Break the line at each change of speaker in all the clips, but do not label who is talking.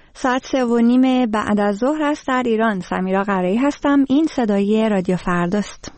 ساعت 3:30 بعد از ظهر است در ایران. سمیرا قرایی هستم. این صدای رادیو فرداست.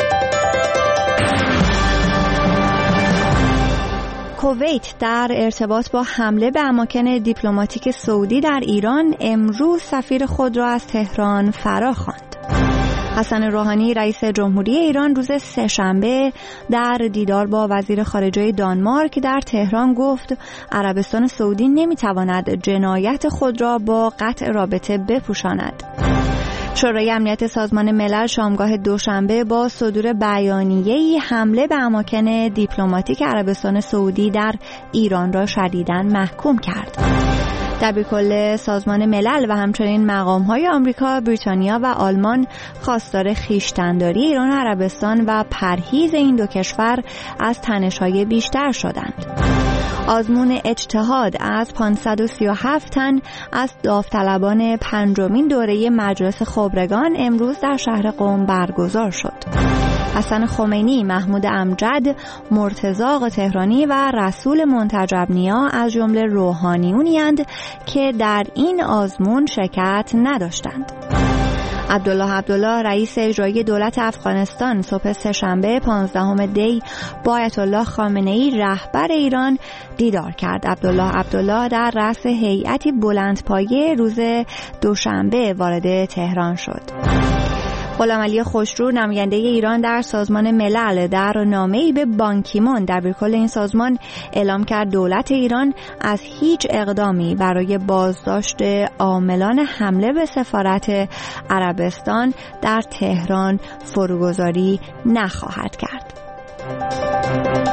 کویت در ارتباط با حمله به اماکن دیپلماتیک سعودی در ایران امروز سفیر خود را از تهران فراخواند. حسن روحانی رئیس جمهوری ایران روز سه‌شنبه در دیدار با وزیر خارجه دانمارک در تهران گفت عربستان سعودی نمیتواند جنایت خود را با قطع رابطه بپوشاند. شورای امنیت سازمان ملل شامگاه دوشنبه با صدور بیانیه‌ای حمله به اماکن دیپلماتیک عربستان سعودی در ایران را شدیداً محکوم کرد. دبیرکل سازمان ملل و همچنین مقام‌های آمریکا، بریتانیا و آلمان خواستار خویشتن‌داری ایران و عربستان و پرهیز این دو کشور از تنش‌های بیشتر شدند. آزمون اجتهاد از 537 تن از داوطلبان پنجمین دوره مجلس خبرگان امروز در شهر قم برگزار شد. حسن خمینی، محمود امجد، مرتضی آقاتهرانی و رسول منتجب نیا از جمله روحانیونی‌اند که در این آزمون شرکت نداشتند. عبدالله رئیس اجرایی دولت افغانستان صبح سه‌شنبه 15 دی با آیت الله خامنه‌ای رهبر ایران دیدار کرد. عبدالله در رأس هیئتی بلندپایه روز دوشنبه وارد تهران شد. غلامعلی خوشرو نماینده ایران در سازمان ملل در نامه‌ای به بان کی مون دبیرکل این سازمان اعلام کرد دولت ایران از هیچ اقدامی برای بازداشت عاملان حمله به سفارت عربستان در تهران فروگذاری نخواهد کرد.